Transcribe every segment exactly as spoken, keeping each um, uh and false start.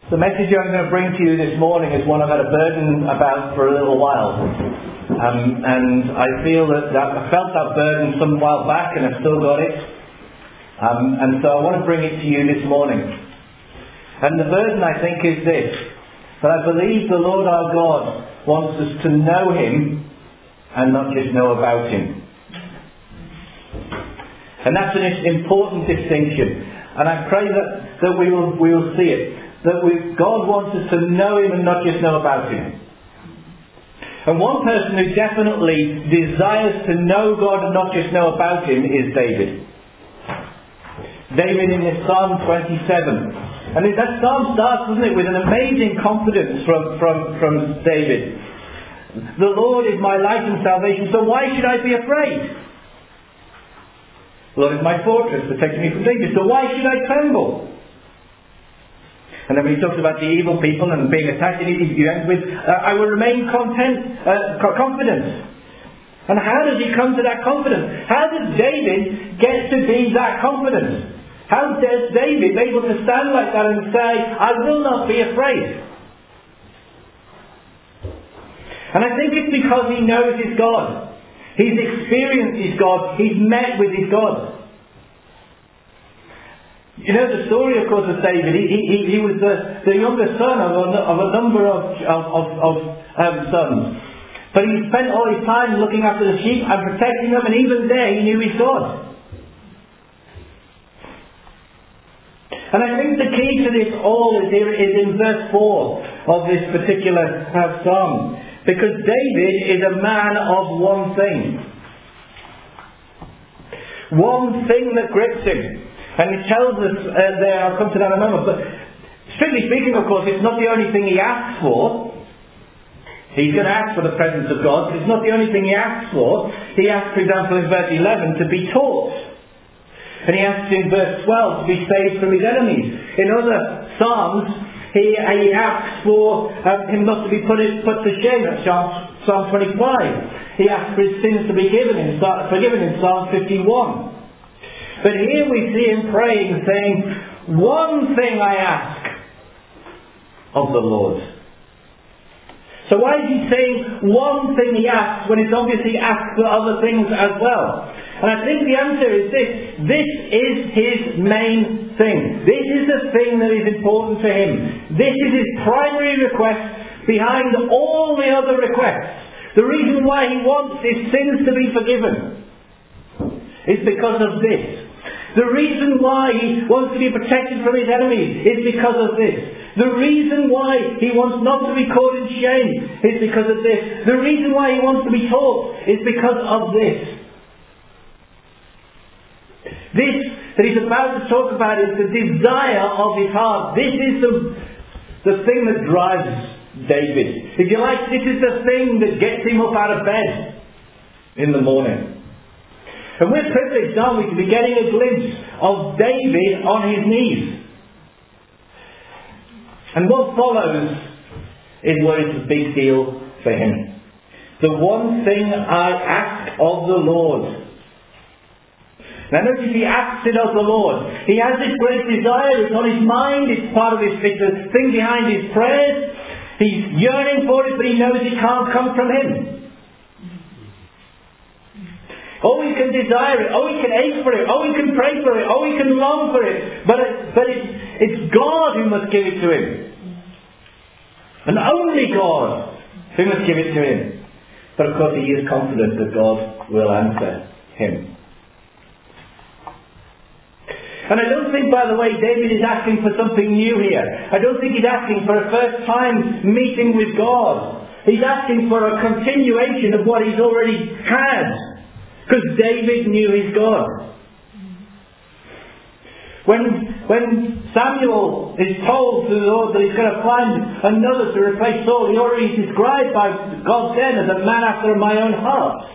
The message I'm going to bring to you this morning is one I've had a burden about for a little while. Um, and I feel that, that I felt that burden some while back and I've still got it. Um, and so I want to bring it to you this morning. And the burden, I think, is this. That I believe the Lord our God wants us to know Him and not just know about Him. And that's an important distinction. And I pray that, that we will we will see it. That we, God wants us to know Him and not just know about Him. And one person who definitely desires to know God and not just know about Him is David. David in his Psalm twenty-seven. And that psalm starts, doesn't it, with an amazing confidence from, from, from David. The Lord is my light and salvation, so why should I be afraid? The Lord is my fortress, protecting me from danger, so why should I tremble? And then when he talks about the evil people and being attacked, he ends with, uh, I will remain content, uh, confident. And how does he come to that confidence? How does David get to be that confident? How does David be able to stand like that and say, I will not be afraid? And I think it's because he knows his God. He's experienced his God. He's met with his God. You know the story, of course, of David. He, he, he was the, the younger son of a, of a number of, of, of, of um, sons. But he spent all his time looking after the sheep and protecting them, and even there he knew his God. And I think the key to this all is, here, is in verse four of this particular uh, psalm. Because David is a man of one thing. One thing that grips him. And it tells us uh, there, I'll come to that in a moment, but strictly speaking, of course, it's not the only thing he asks for. He's going to ask for the presence of God, but it's not the only thing he asks for. He asks, for example, in verse eleven, to be taught. And he asks in verse twelve to be saved from his enemies. In other psalms, he, he asks for um, him not to be put, put to shame. That's Psalm, Psalm twenty-five. He asks for his sins to be given in, forgiven in Psalm fifty-one. But here we see him praying, saying, one thing I ask of the Lord. So why is he saying one thing he asks when it's obviously asked for other things as well? And I think the answer is this. This is his main thing. This is the thing that is important to him. This is his primary request behind all the other requests. The reason why he wants his sins to be forgiven is because of this. The reason why he wants to be protected from his enemies is because of this. The reason why he wants not to be caught in shame is because of this. The reason why he wants to be taught is because of this. This that he's about to talk about is the desire of his heart. This is the, the thing that drives David. If you like, this is the thing that gets him up out of bed in the morning. And we're privileged, aren't we, to be getting a glimpse of David on his knees. And what follows is what is a big deal for him. The one thing I ask of the Lord. Now notice he asks it of the Lord. He has this great desire, it's on his mind, it's part of his, it's a thing behind his prayers. He's yearning for it, but he knows it can't come from him. Oh, he can desire it. Oh, he can ache for it. Oh, he can pray for it. Oh, he can long for it. But, it, but it, it's God who must give it to him. And only God who must give it to him. But of course he is confident that God will answer him. And I don't think, by the way, David is asking for something new here. I don't think he's asking for a first time meeting with God. He's asking for a continuation of what he's already had. Because David knew his God. When, when Samuel is told to the Lord that he's going to find another to replace Saul, he already is described by God then as a man after my own heart.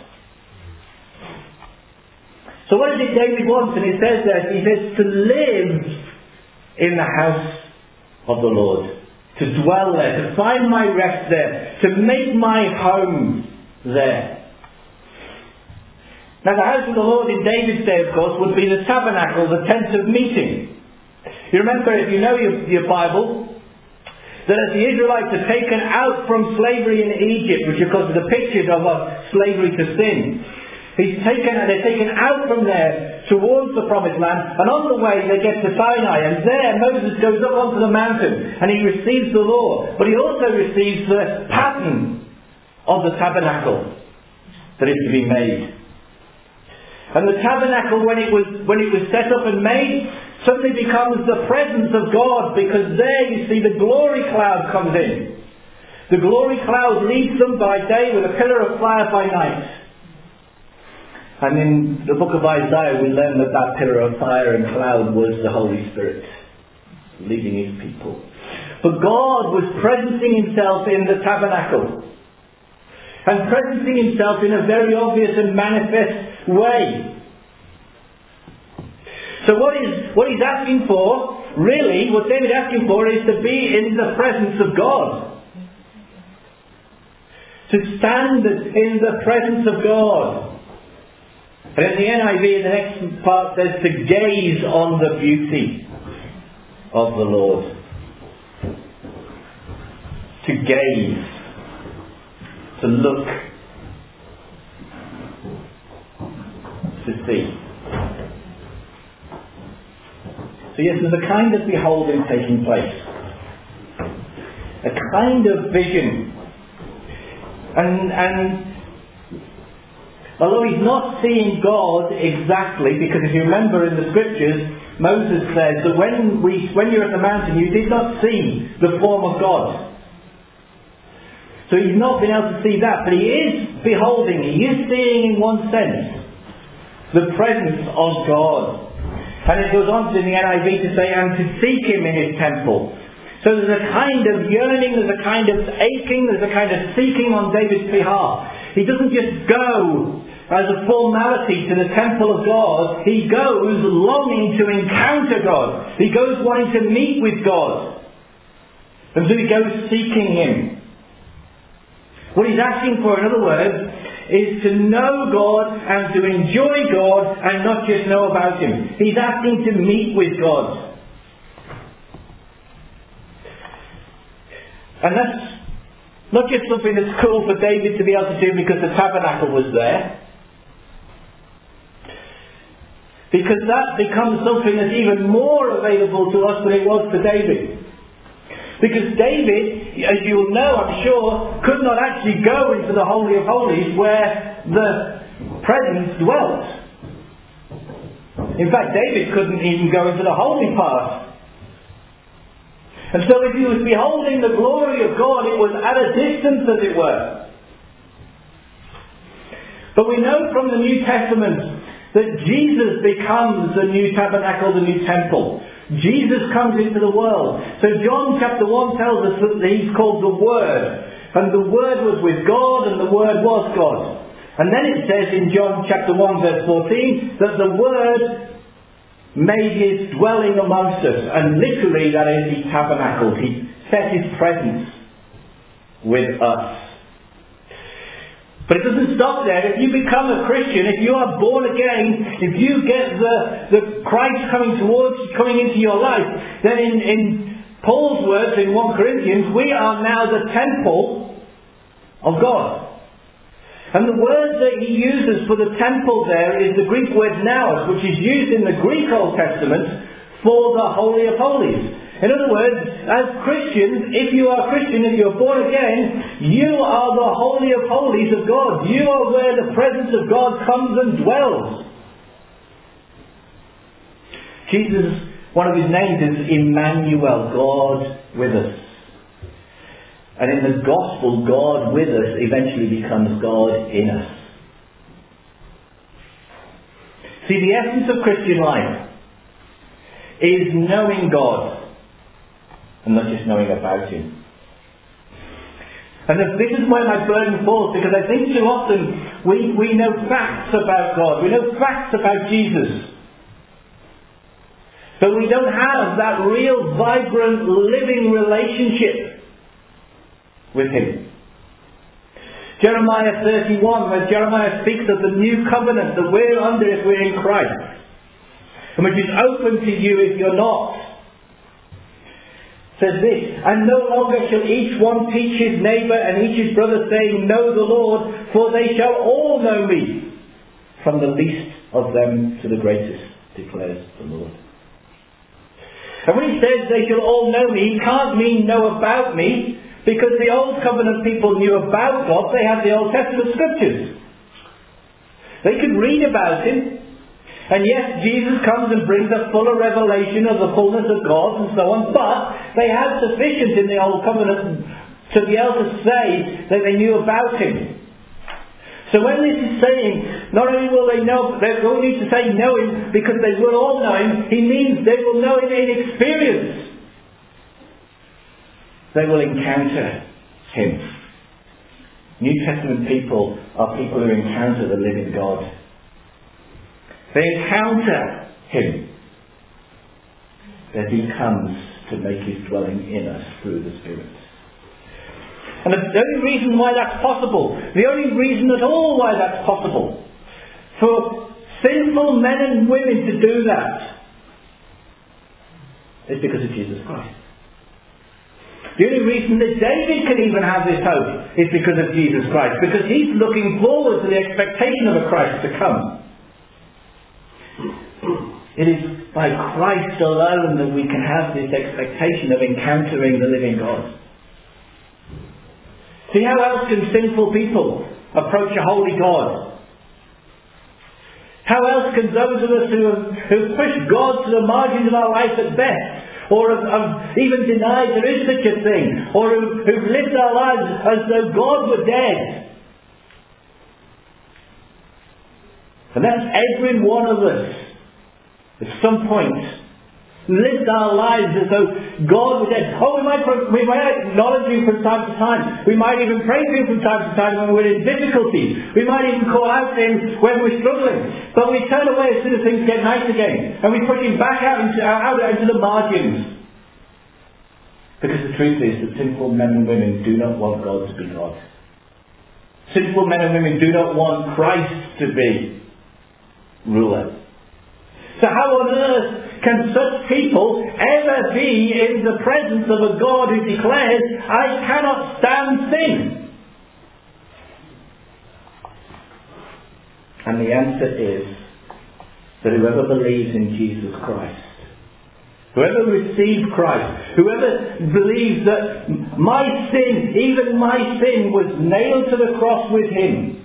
So what is it David wants? And he says that he says to live in the house of the Lord. To dwell there. To find my rest there. To make my home there. Now the house of the Lord in David's day, of course, would be the tabernacle, the tent of meeting. You remember, if you know your, your Bible, that as the Israelites are taken out from slavery in Egypt, which of course is a picture of a slavery to sin, He's taken, they're taken out from there towards the promised land, and on the way they get to Sinai, and there Moses goes up onto the mountain and he receives the law, but he also receives the pattern of the tabernacle that is to be made. And the tabernacle, when it was when it was set up and made, suddenly becomes the presence of God, because there you see the glory cloud comes in. The glory cloud leads them by day with a pillar of fire by night. And in the book of Isaiah we learn that that pillar of fire and cloud was the Holy Spirit leading His people. But God was presencing Himself in the tabernacle, and presencing Himself in a very obvious and manifest way. So what is what He's asking for, really, what David's asking for, is to be in the presence of God. To stand in the presence of God. And in the N I V, the next part says, to gaze on the beauty of the Lord. To gaze. To look. To see. So yes, there's a kind of beholding taking place. A kind of vision. And, and although he's not seeing God exactly, because if you remember in the scriptures, Moses says that when we, when you're at the mountain, you did not see the form of God. So he's not been able to see that, but he is beholding, he is seeing in one sense the presence of God. And it goes on in the N I V to say, and to seek Him in His temple. So there's a kind of yearning, there's a kind of aching, there's a kind of seeking on David's behalf. He doesn't just go as a formality to the temple of God. He goes longing to encounter God. He goes wanting to meet with God. And so he goes seeking Him. What he's asking for, in other words, is to know God and to enjoy God and not just know about Him. He's asking to meet with God. And that's not just something that's cool for David to be able to do because the tabernacle was there. Because that becomes something that's even more available to us than it was for David. Because David, as you'll know, I'm sure, could not actually go into the Holy of Holies where the presence dwelt. In fact, David couldn't even go into the holy part. And so if he was beholding the glory of God, it was at a distance, as it were. But we know from the New Testament that Jesus becomes the new tabernacle, the new temple. Jesus comes into the world. So John chapter one tells us that He's called the Word. And the Word was with God and the Word was God. And then it says in John chapter one verse fourteen that the Word made His dwelling amongst us. And literally that is, He tabernacled. He set His presence with us. But it doesn't stop there. If you become a Christian, if you are born again, if you get the, the Christ coming towards, coming into your life, then in, in Paul's words in First Corinthians, we are now the temple of God. And the word that he uses for the temple there is the Greek word naos, which is used in the Greek Old Testament for the Holy of Holies. In other words, as Christians, if you are Christian, if you're born again, you are the Holy of Holies of God. You are where the presence of God comes and dwells. Jesus, one of His names is Emmanuel, God with us. And in the Gospel, God with us eventually becomes God in us. See, the essence of Christian life is knowing God. And not just knowing about Him. And this is where my burden falls, because I think too often we, we know facts about God. We know facts about Jesus. But we don't have that real, vibrant, living relationship with Him. Jeremiah thirty-one, where Jeremiah speaks of the new covenant that we're under if we're in Christ, and which is open to you if you're not. says this, "And no longer shall each one teach his neighbour and each his brother, saying, Know the Lord, for they shall all know me, from the least of them to the greatest, declares the Lord." And when he says they shall all know me, he can't mean know about me, because the Old Covenant people knew about God. They had the Old Testament scriptures. They could read about him. And yes, Jesus comes and brings a fuller revelation of the fullness of God and so on, but they had sufficient in the Old Covenant to be able to say that they knew about him. So when this is saying, not only will they know, they don't need to say know him because they will all know him, he means they will know him in experience. They will encounter him. New Testament people are people who encounter the living God. They encounter him as he comes to make his dwelling in us through the Spirit. And the only reason why that's possible, the only reason at all why that's possible, for sinful men and women to do that, is because of Jesus Christ. The only reason that David can even have this hope is because of Jesus Christ, because he's looking forward to the expectation of a Christ to come. It is by Christ alone that we can have this expectation of encountering the living God. See, how else can sinful people approach a holy God? How else can those of us who have, who have pushed God to the margins of our life at best, or have, have even denied there is such a thing, or who, who've lived our lives as though God were dead? And that's every one of us. At some point, lived our lives as though God was dead. Oh, we might, we might acknowledge him from time to time. We might even pray to him from time to time when we're in difficulty. We might even call out to him when we're struggling. But we turn away as soon as things get nice again. And we push him back out into, out into the margins. Because the truth is that sinful men and women do not want God to be God. Sinful men and women do not want Christ to be ruler. So how on earth can such people ever be in the presence of a God who declares, I cannot stand sin? And the answer is that whoever believes in Jesus Christ, whoever receives Christ, whoever believes that my sin, even my sin, was nailed to the cross with him,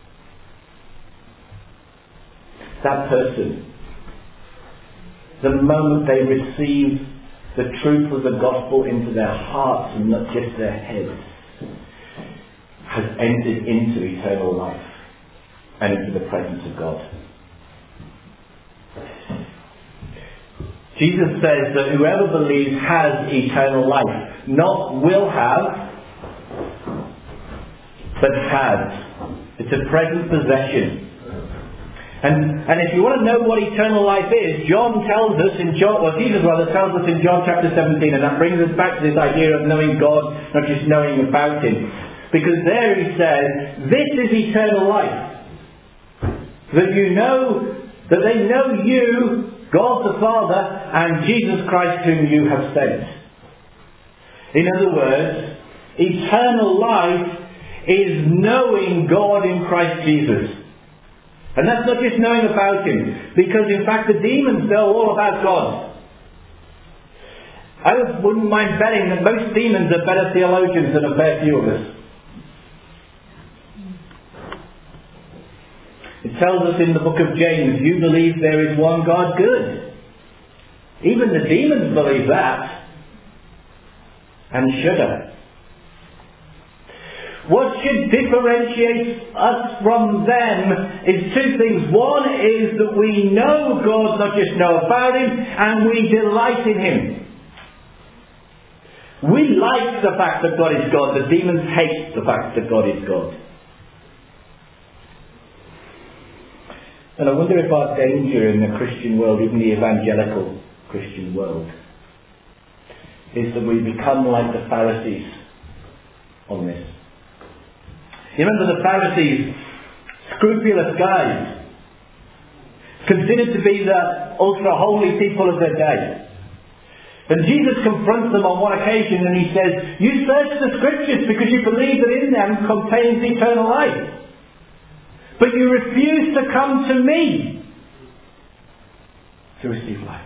that person, the moment they receive the truth of the gospel into their hearts and not just their heads, has entered into eternal life and into the presence of God. Jesus says that whoever believes has eternal life. Not will have, but has. It's a present possession. And, and if you want to know what eternal life is, John tells us in John, well Jesus rather tells us in John chapter seventeen, and that brings us back to this idea of knowing God, not just knowing about him. Because there he says, this is eternal life. That you know, that they know you, God the Father, and Jesus Christ whom you have sent. In other words, eternal life is knowing God in Christ Jesus. And that's not just knowing about him, because in fact the demons know all about God. I wouldn't mind betting that most demons are better theologians than a fair few of us. It tells us in the book of James, you believe there is one God, good. Even the demons believe that and shudder. What should differentiate us from them is two things. One is that we know God, not just know about him, and we delight in him. We like the fact that God is God. The demons hate the fact that God is God. And I wonder if our danger in the Christian world, even the evangelical Christian world, is that we become like the Pharisees on this. You remember the Pharisees, scrupulous guys, considered to be the ultra-holy people of their day. And Jesus confronts them on one occasion and he says, you search the Scriptures because you believe that in them contains eternal life. But you refuse to come to me to receive life.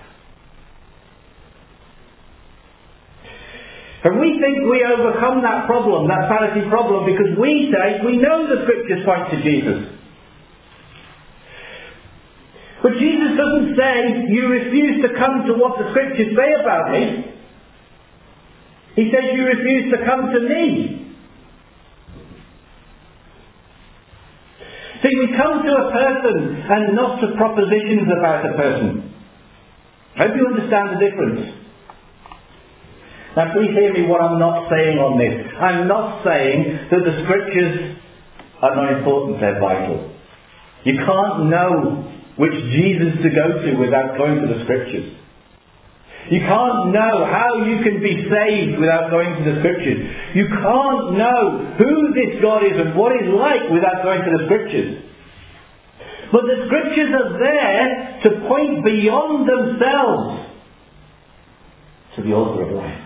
And we think we overcome that problem, that fallacy problem, because we say we know the Scriptures point to Jesus. But Jesus doesn't say, you refuse to come to what the Scriptures say about me. He says, you refuse to come to me. See, we come to a person and not to propositions about a person. I hope you understand the difference. Now please hear me what I'm not saying on this. I'm not saying that the Scriptures are not important, they're vital. You can't know which Jesus to go to without going to the Scriptures. You can't know how you can be saved without going to the Scriptures. You can't know who this God is and what He's like without going to the Scriptures. But the Scriptures are there to point beyond themselves to the author of life.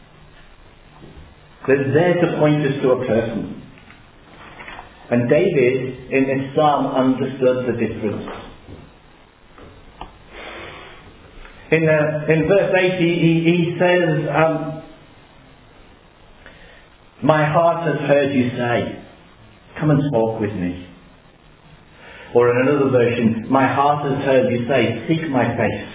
They're there to point us to a person. And David, in this psalm, understood the difference. In, uh, in verse eight, he, he, he says, um, my heart has heard you say, come and talk with me. Or in another version, my heart has heard you say, seek my face.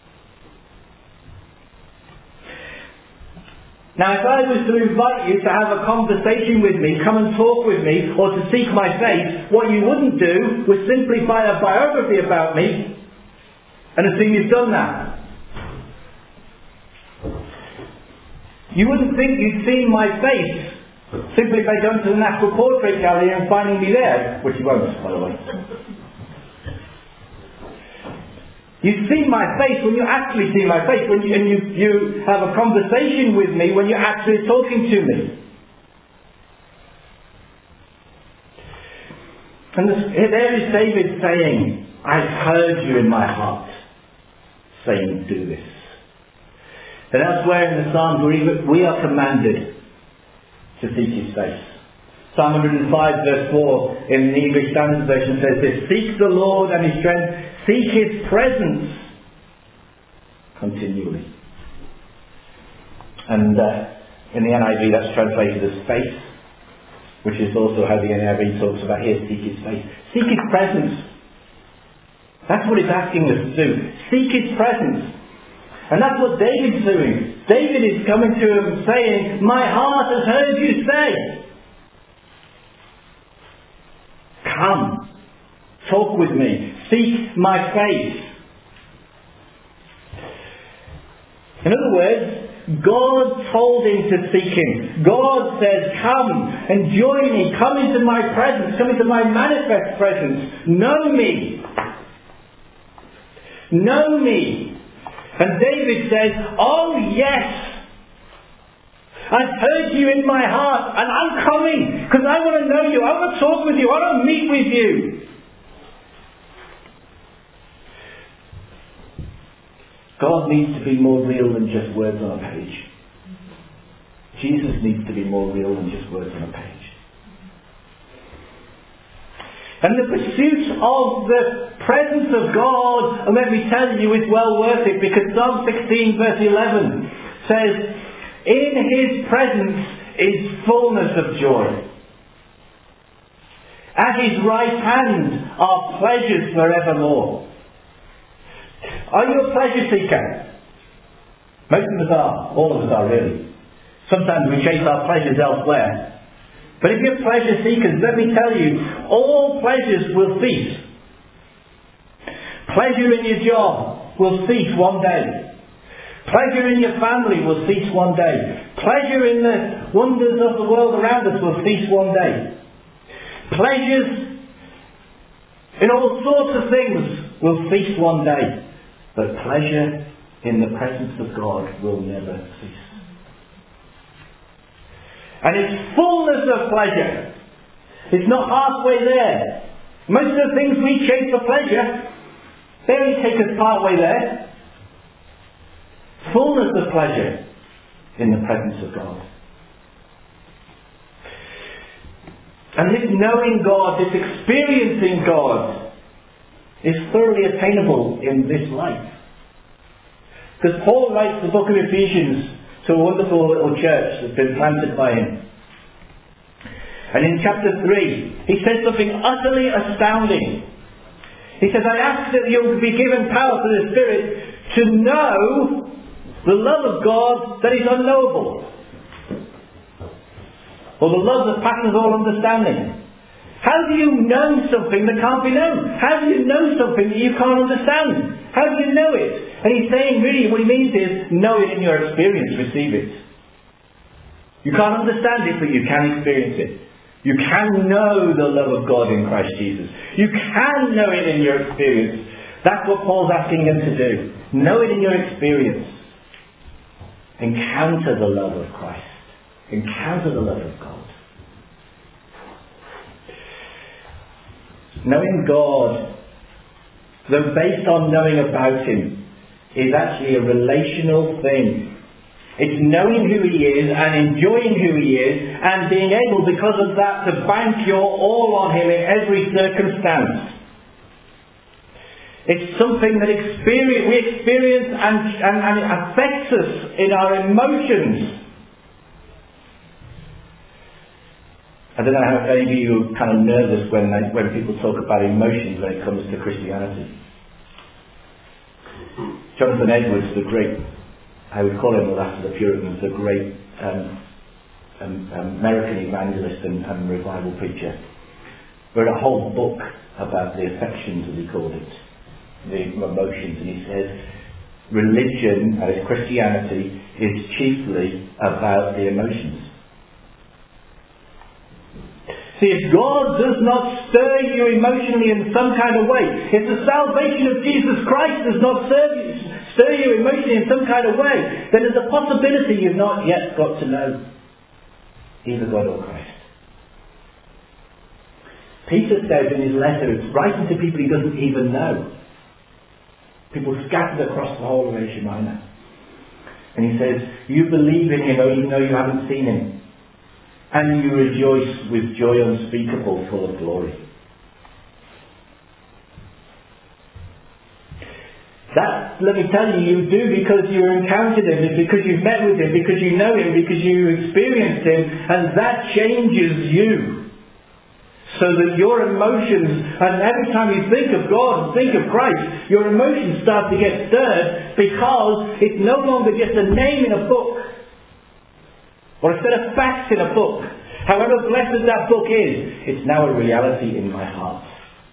Now, if I was to invite you to have a conversation with me, come and talk with me, or to seek my face, what you wouldn't do was simply buy a biography about me and assume you've done that. You wouldn't think you'd seen my face simply by going to the National Portrait Gallery and finding me there, which you won't, by the way. You see my face when you actually see my face, when you, and you, you have a conversation with me when you're actually talking to me. And this, there is David saying, I've heard you in my heart saying, do this. And elsewhere in the Psalms we are commanded to seek His face. Psalm one hundred five verse four in the English Standard Version says this, seek the Lord and His strength, seek His presence continually. And uh, in the N I V that's translated as face, which is also how the N I V talks about here, seek His face. Seek His presence. That's what it's asking us to do. Seek His presence. And that's what David's doing. David is coming to him saying, my heart has heard you say. Come, talk with me, seek my face. In other words, God told him to seek Him. God says, come and join me, come into my presence, come into my manifest presence. Know me. Know me. And David says, oh yes, I've heard you in my heart and I'm coming because I want to know you, I want to talk with you, I want to meet with you. God needs to be more real than just words on a page. Jesus needs to be more real than just words on a page. And the pursuit of the presence of God, and let me tell you, is well worth it, because Psalm sixteen verse eleven says, in His presence is fullness of joy. At His right hand are pleasures forevermore. Are you a pleasure seeker? Most of us are. All of us are, really. Sometimes we chase our pleasures elsewhere. But if you're pleasure seekers, let me tell you, all pleasures will cease. Pleasure in your job will cease one day. Pleasure in your family will cease one day. Pleasure in the wonders of the world around us will cease one day. Pleasures in all sorts of things will cease one day. But pleasure in the presence of God will never cease. And it's fullness of pleasure. It's not halfway there. Most of the things we chase for pleasure, they only take us part way there. fullness of pleasure in the presence of God. And this knowing God, this experiencing God, is thoroughly attainable in this life. Because Paul writes the book of Ephesians to a wonderful little church that's been planted by him. And in chapter three, he says something utterly astounding. He says, I ask that you will be given power through the Spirit to know the love of God that is unknowable. Or the love that passes all understanding. How do you know something that can't be known? How do you know something that you can't understand? How do you know it? And he's saying really what he means is, know it in your experience, receive it. You can't understand it, but you can experience it. You can know the love of God in Christ Jesus. You can know it in your experience. That's what Paul's asking them to do. Know it in your experience. Encounter the love of Christ. Encounter the love of God. Knowing God, though based on knowing about Him, is actually a relational thing. It's knowing who He is and enjoying who He is and being able, because of that, to bank your all on Him in every circumstance. It's something that experience, we experience and, and, and it affects us in our emotions. I don't know how any of you are kind of nervous when, they, when people talk about emotions when it comes to Christianity. Jonathan Edwards, the great, I would call him the last of the Puritans, the great um, um, American evangelist and, and revival preacher, wrote a whole book about the affections, as he called it, the emotions, and he says religion, that is Christianity, is chiefly about the emotions. See, if God does not stir you emotionally in some kind of way, if the salvation of Jesus Christ does not stir you, stir you emotionally in some kind of way, then there's a possibility you've not yet got to know either God or Christ. Peter says in his letter, it's writing to people he doesn't even know. People scattered across the whole of Asia Minor. And he says, you believe in Him even though you haven't seen Him. And you rejoice with joy unspeakable, full of glory. That, let me tell you, you do because you encountered Him, it's because you've met with Him, because you know Him, because you experienced Him, and that changes you. So that your emotions, and every time you think of God and think of Christ, your emotions start to get stirred, because it's no longer just a name in a book, or a set of facts in a book. However blessed that book is, it's now a reality in my heart.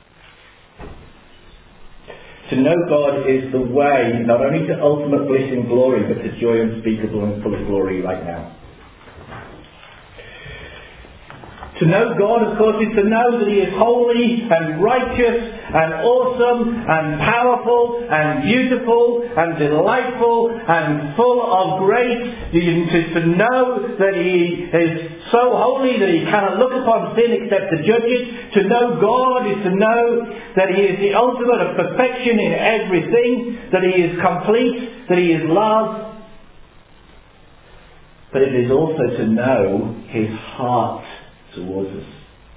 To know God is the way, not only to ultimate bliss and glory, but to joy unspeakable and full of glory right now. To know God, of course, is to know that He is holy and righteous and awesome and powerful and beautiful and delightful and full of grace. To, to know that He is so holy that He cannot look upon sin except to judge it. To know God is to know that He is the ultimate of perfection in everything, that He is complete, that He is love. But it is also to know His heart towards us.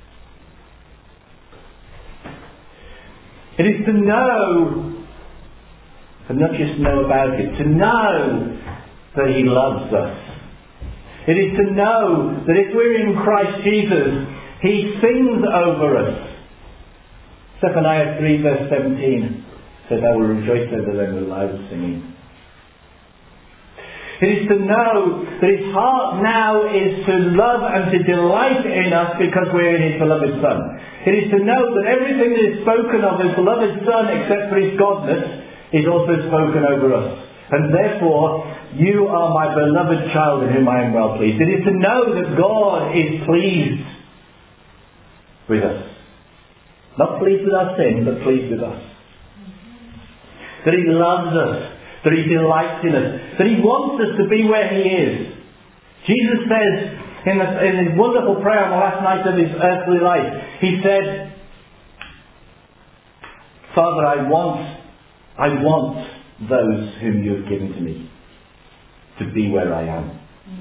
It is to know, and not just know about it, to know that He loves us. It is to know that if we're in Christ Jesus, He sings over us. Zephaniah three verse seventeen says, I will rejoice over them with loud singing. It is to know that His heart now is to love and to delight in us because we're in His beloved Son. It is to know that everything that is spoken of His beloved Son, except for His godness, is also spoken over us. And therefore, you are my beloved child in whom I am well pleased. It is to know that God is pleased with us. Not pleased with our sin, but pleased with us. That He loves us. That He delights in us. That He wants us to be where He is. Jesus says in, the, in His wonderful prayer on the last night of His earthly life, He said, Father, I want, I want those whom You have given to me. to be where I am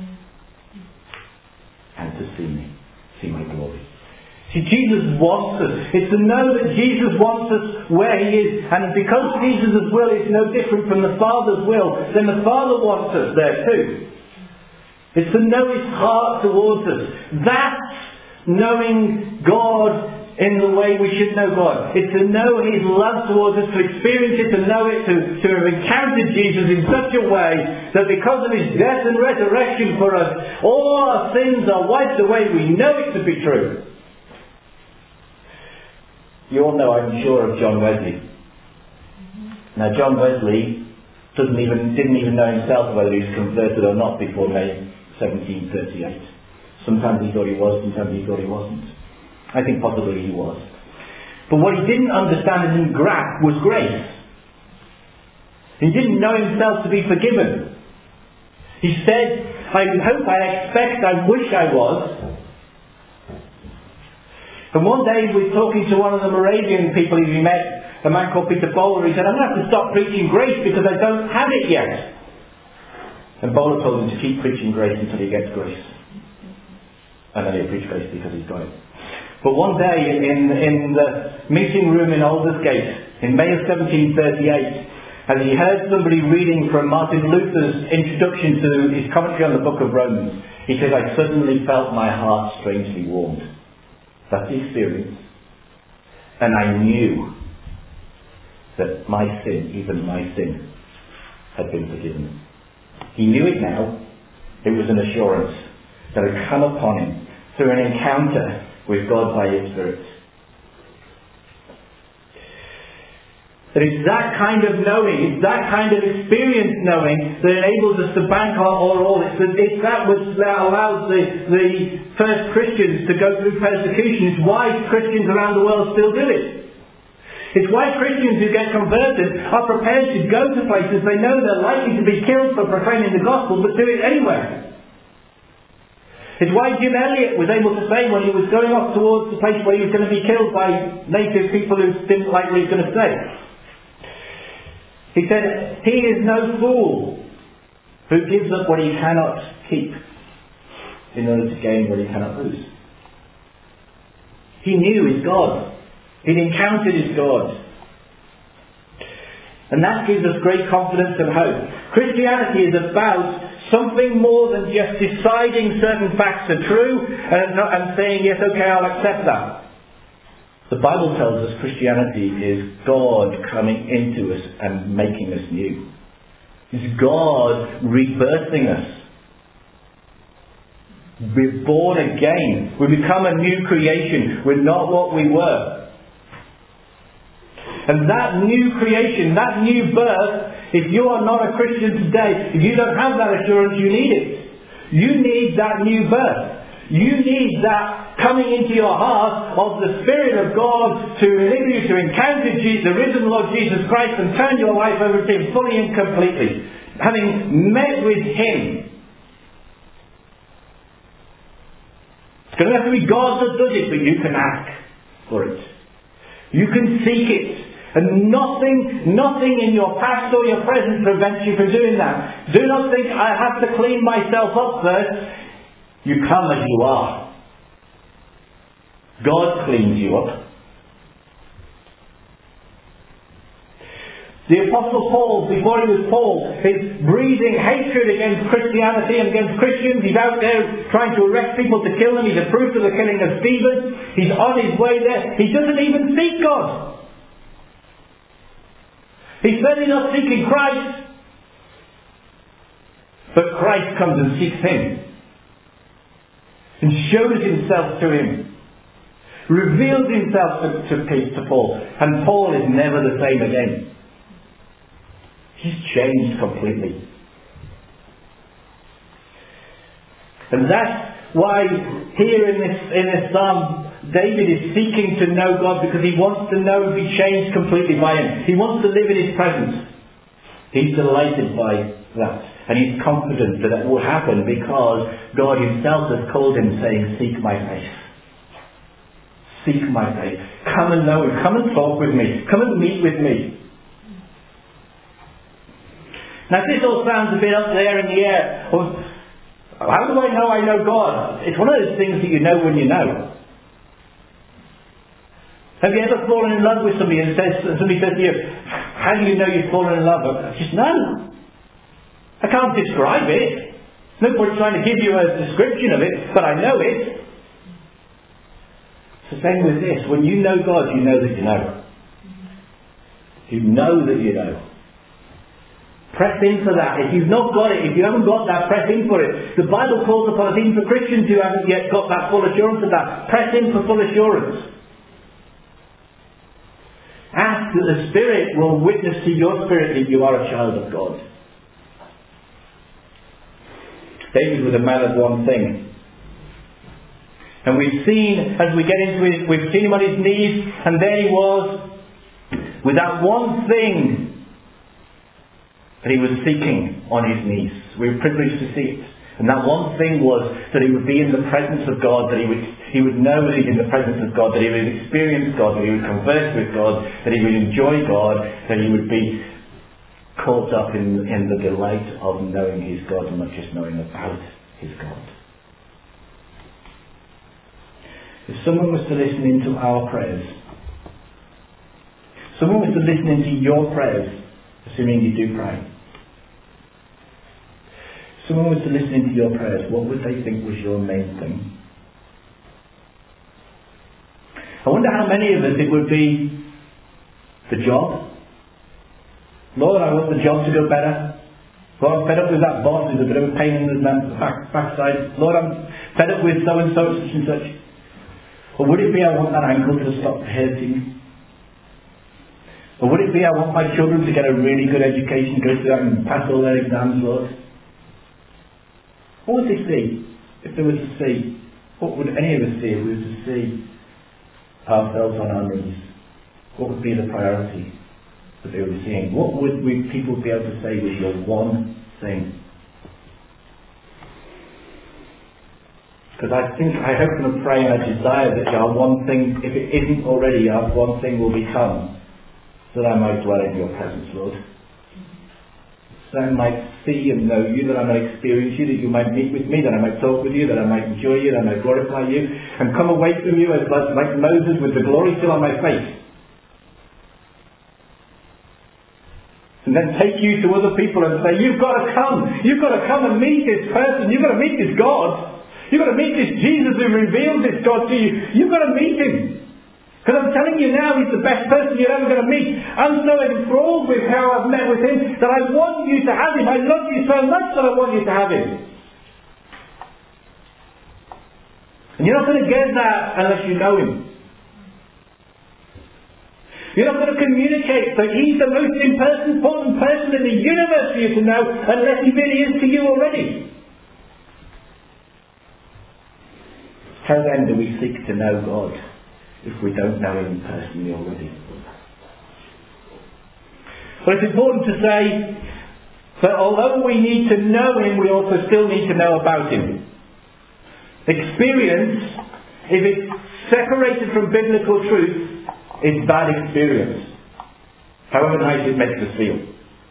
and to see me, see my glory. See, Jesus wants us. It's to know that Jesus wants us where He is. And because Jesus' will is no different from the Father's will, then the Father wants us there too. It's to know His heart towards us. That's knowing God in the way we should know God. It's to know His love towards us, to experience it, to know it, to, to have encountered Jesus in such a way that because of His death and resurrection for us, all our sins are wiped away. We know it to be true. You all know, I'm sure, of John Wesley. Now, John Wesley doesn't even didn't even know himself whether he was converted or not before May seventeen thirty-eight. Sometimes he thought he was, sometimes he thought he wasn't. I think possibly he was. But what he didn't understand and didn't grasp was grace. He didn't know himself to be forgiven. He said, I hope, I expect, I wish I was. And one day he was talking to one of the Moravian people he met, a man called Peter Bowler. He said, I'm going to have to stop preaching grace because I don't have it yet. And Bowler told him to keep preaching grace until he gets grace. And then he'll preach grace because he's got it. But one day in, in the meeting room in Aldersgate, in May of seventeen thirty-eight, as he heard somebody reading from Martin Luther's introduction to his commentary on the book of Romans, he said, I suddenly felt my heart strangely warmed. That's the experience. And I knew that my sin, even my sin, had been forgiven. He knew it now. It was an assurance that had come upon him through an encounter with God by His Spirit. That it's that kind of knowing, it's that kind of experience knowing that enables us to bank our all. It's, it's that which allows the, the first Christians to go through persecution. It's why Christians around the world still do it. It's why Christians who get converted are prepared to go to places they know they're likely to be killed for proclaiming the gospel, but do it anyway. It's why Jim Elliot was able to say when he was going off towards the place where he was going to be killed by native people who didn't like what he was going to say. He said, he is no fool who gives up what he cannot keep in order to gain what he cannot lose. He knew his God. He'd encountered his God. And that gives us great confidence and hope. Christianity is about something more than just deciding certain facts are true and, not, and saying, yes, okay, I'll accept that. The Bible tells us Christianity is God coming into us and making us new. It's God rebirthing us. We're born again. We become a new creation. We're not what we were. And that new creation, that new birth, if you are not a Christian today, if you don't have that assurance, you need it. You need that new birth. You need that coming into your heart of the Spirit of God to enable you to encounter Jesus, the risen Lord Jesus Christ, and turn your life over to Him fully and completely. Having met with Him. It's going to have to be God that does it, but you can ask for it. You can seek it. And nothing, nothing in your past or your present prevents you from doing that. Do not think, I have to clean myself up first. You come as you are. God cleans you up. The Apostle Paul, before he was Paul, is breathing hatred against Christianity and against Christians. He's out there trying to arrest people to kill them. He's approved of the killing of Stephen. He's on his way there. He doesn't even seek God. He's certainly not seeking Christ. But Christ comes and seeks him. And shows himself to him. Reveals himself to, to, to Paul. And Paul is never the same again. He's changed completely. And that's why here in this, in this psalm, David is seeking to know God because he wants to know and be changed completely by Him. He wants to live in His presence. He's delighted by that. And he's confident that it will happen because God Himself has called him saying, seek my face. Seek my face. Come and know. Come and talk with me. Come and meet with me. Now this all sounds a bit up there in the air. Well, how do I know I know God? It's one of those things that you know when you know. Have you ever fallen in love with somebody and says, somebody says to you, how do you know you've fallen in love? I just know. I can't describe it. No point trying to give you a description of it, but I know it. It's the same with this. When you know God, you know that you know. You know that you know. Press in for that. If you've not got it, if you haven't got that, press in for it. The Bible calls upon us, even for Christians who haven't yet got that full assurance of that. Press in for full assurance. Ask that the Spirit will witness to your spirit that you are a child of God. David was a man of one thing. And we've seen, as we get into it, we've seen him on his knees, and there he was, with that one thing that he was seeking on his knees. We were privileged to see it. And that one thing was that he would be in the presence of God, that he would he would know that he's in the presence of God, that he would experience God, that he would converse with God, that he would enjoy God, that he would be caught up in, in the delight of knowing his God and not just knowing about his God. If someone was to listen into our prayers, someone was to listen into your prayers, assuming you do pray, someone was to listen into your prayers, what would they think was your main thing? I wonder how many of us it would be the job. Lord, I want the job to go better. Lord, I'm fed up with that boss who's a bit of a pain in the back, backside. Lord, I'm fed up with so-and-so, such and such. Or would it be I want that ankle to stop hurting? Or would it be I want my children to get a really good education, go through that and pass all their exams, Lord? What would they see? If they were to see, what would any of us see if we were to see ourselves on our knees? What would be the priority that they were seeing? What would we, people be able to say was your one thing? Because I think, I hope and pray and I desire that our one thing, if it isn't already, our one thing will become that I might dwell in your presence, Lord. That I might see and know you, that I might experience you, that you might meet with me, that I might talk with you, that I might enjoy you, that I might glorify you, and come away from you as like Moses with the glory still on my face. And then take you to other people and say, you've got to come, you've got to come and meet this person, you've got to meet this God, you've got to meet this Jesus who revealed this God to you, you've got to meet him. Because I'm telling you now, he's the best person you're ever going to meet. I'm so enthralled with how I've met with him that I want you to have him. I love you so much that I want you to have him. And you're not going to get that unless you know him. You're not going to communicate that he's the most important person in the universe for you to know unless he really is to you already. How then do we seek to know God if we don't know him personally already? But it's important to say that although we need to know him, we also still need to know about him. Experience, if it's separated from biblical truth, is bad experience, however nice it makes us feel.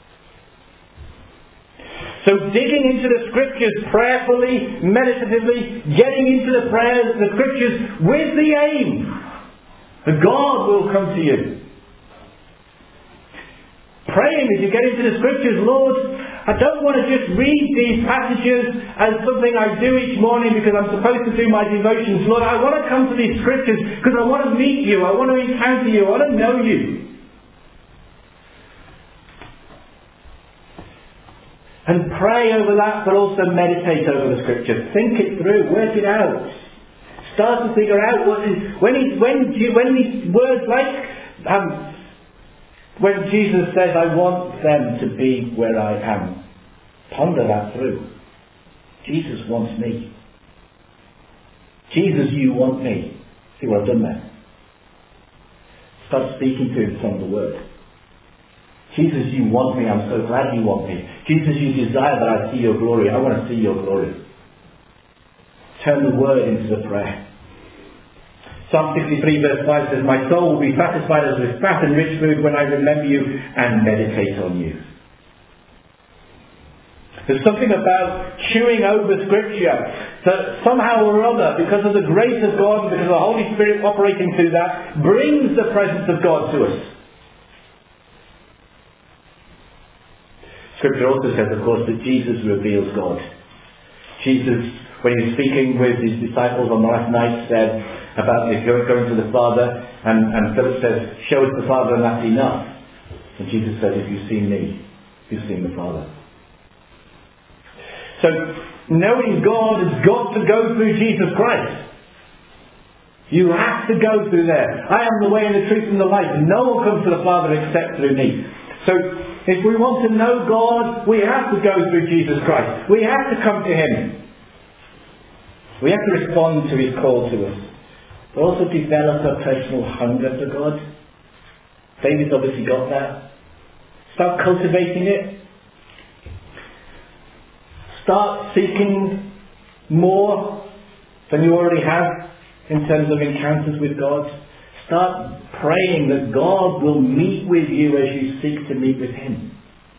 So digging into the scriptures prayerfully, meditatively, getting into the prayers, the scriptures with the aim that God will come to you. Praying as you get into the scriptures, Lord, I don't want to just read these passages as something I do each morning because I'm supposed to do my devotions. Lord, I want to come to these scriptures because I want to meet you, I want to encounter you, I want to know you. And pray over that, but also meditate over the scripture. Think it through, work it out. Start to figure out what is, when he, when when these words like um, when Jesus says, I want them to be where I am. Ponder that through. Jesus wants me. Jesus, you want me. See what I've done there? Start speaking to him from the word. Jesus, you want me. I'm so glad you want me. Jesus, you desire that I see your glory. I want to see your glory. Turn the word into the prayer. Psalm sixty-three verse five says, my soul will be satisfied as with fat and rich food when I remember you and meditate on you. There's something about chewing over Scripture that somehow or other, because of the grace of God and because of the Holy Spirit operating through that, brings the presence of God to us. Scripture also says, of course, that Jesus reveals God. Jesus, when he was speaking with his disciples on the last night, said about the going to the Father, and, and Philip says, show us the Father and that's enough. And Jesus said, if you've seen me, you've seen the Father. So, knowing God has got to go through Jesus Christ. You have to go through there. I am the way and the truth and the life. No one comes to the Father except through me. So, if we want to know God, we have to go through Jesus Christ. We have to come to Him. We have to respond to His call to us. But also develop a personal hunger for God. David's obviously got that. Start cultivating it. Start seeking more than you already have in terms of encounters with God. Start praying that God will meet with you as you seek to meet with Him.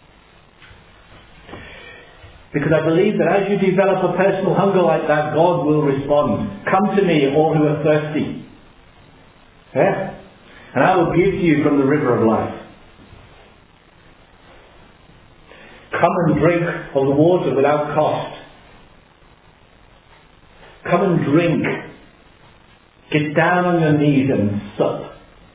Because I believe that as you develop a personal hunger like that, God will respond. Come to me, all who are thirsty. Yeah? And I will give to you from the river of life. Come and drink of the water without cost. Come and drink. Get down on your knees and sup.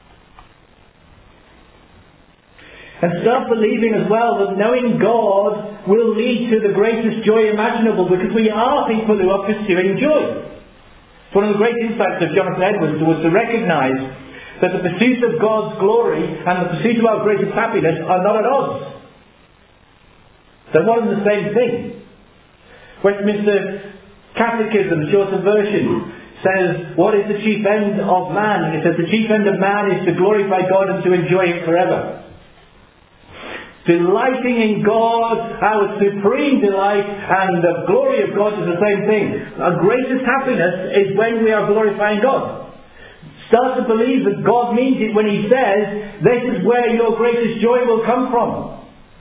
And start believing as well that knowing God will lead to the greatest joy imaginable, because we are people who are pursuing joy. One of the great insights of Jonathan Edwards was to recognise that the pursuit of God's glory and the pursuit of our greatest happiness are not at odds. They're one and the same thing. Westminster Catechism, shorter version, says, what is the chief end of man? It says the chief end of man is to glorify God and to enjoy Him forever. Delighting in God, our supreme delight, and the glory of God is the same thing. Our greatest happiness is when we are glorifying God. Start to believe that God means it when He says, this is where your greatest joy will come from.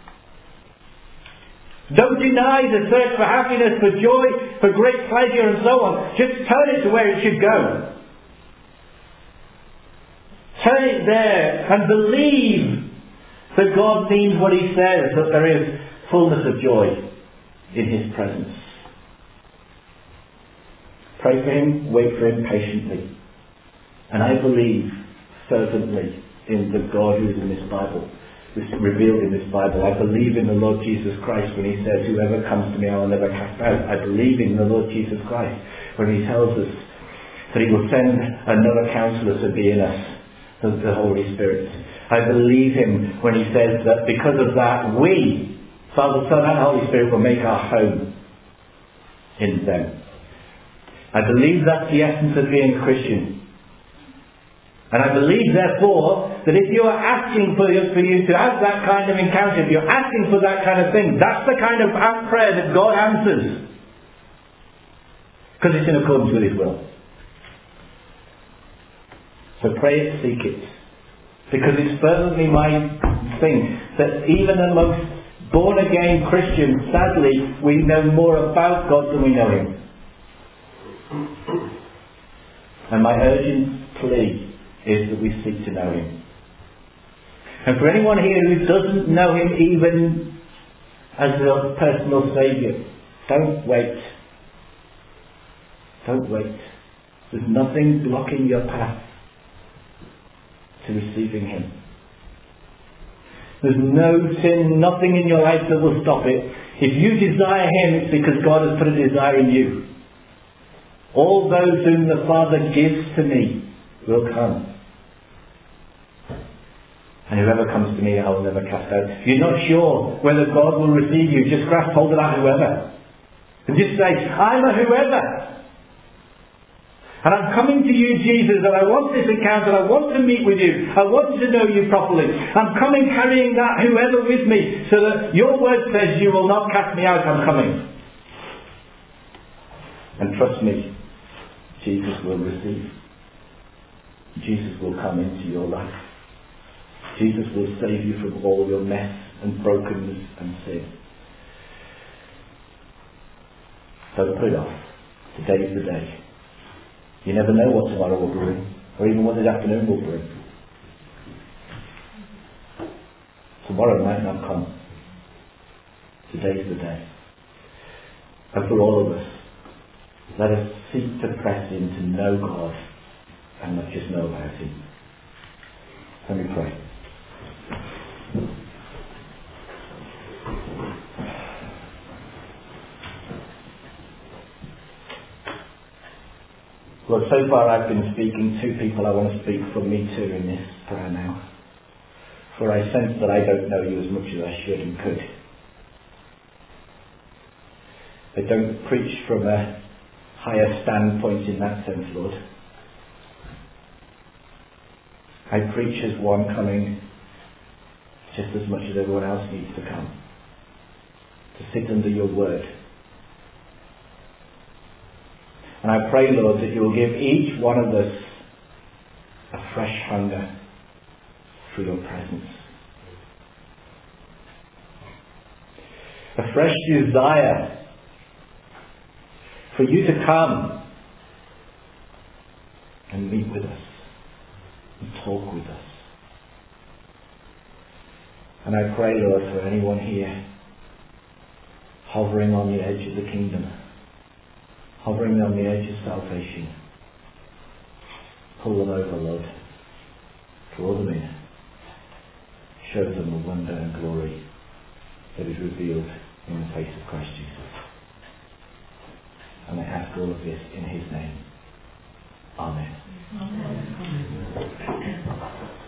Don't deny the search for happiness, for joy, for great pleasure and so on. Just turn it to where it should go. Turn it there and believe that God means what He says, that there is fullness of joy in His presence. Pray for Him, wait for Him patiently. And I believe fervently in the God who is in this Bible, who is revealed in this Bible. I believe in the Lord Jesus Christ when He says, whoever comes to me I will never cast out. I believe in the Lord Jesus Christ when He tells us that He will send another Counselor to be in us, the Holy Spirit. I believe Him when He says that because of that we, Father, Son and Holy Spirit, will make our home in them. I believe that's the essence of being Christian. And I believe, therefore, that if you are asking for you, for you to have that kind of encounter, if you're asking for that kind of thing, that's the kind of prayer that God answers. Because it's in accordance with His will. So pray it, seek it. Because it's fervently my thing that even amongst born-again Christians, sadly, we know more about God than we know Him. And my urgent plea is that we seek to know Him. And for anyone here who doesn't know Him even as a personal Saviour, don't wait. Don't wait. There's nothing blocking your path to receiving Him. There's no sin, nothing in your life that will stop it. If you desire Him, it's because God has put a desire in you. All those whom the Father gives to me will come. And whoever comes to me, I will never cast out. If you're not sure whether God will receive you, just grasp hold of that whoever. And just say, I'm a whoever. And I'm coming to you, Jesus, and I want this encounter. I want to meet with you. I want to know you properly. I'm coming carrying that whoever with me, so that your word says you will not cast me out. I'm coming. And trust me, Jesus will receive. Jesus will come into your life. Jesus will save you from all your mess and brokenness and sin. Don't put it off. Today is the day. You never know what tomorrow will bring, or even what this afternoon will bring. Tomorrow might not come. Today's the day. And for all of us, let us seek to press in to know God and not just know about Him. Let me pray. Lord, so far I've been speaking to people. I want to speak for me too in this prayer now. For I sense that I don't know you as much as I should and could. I don't preach from a higher standpoint in that sense, Lord. I preach as one coming just as much as everyone else needs to come. To sit under your word. And I pray, Lord, that you will give each one of us a fresh hunger for your presence. A fresh desire for you to come and meet with us and talk with us. And I pray, Lord, for anyone here hovering on the edge of the kingdom, hovering on the edge of salvation, pull them over, Lord. Draw them in. Show them the wonder and glory that is revealed in the face of Christ Jesus. And I ask all of this in His name. Amen. Amen.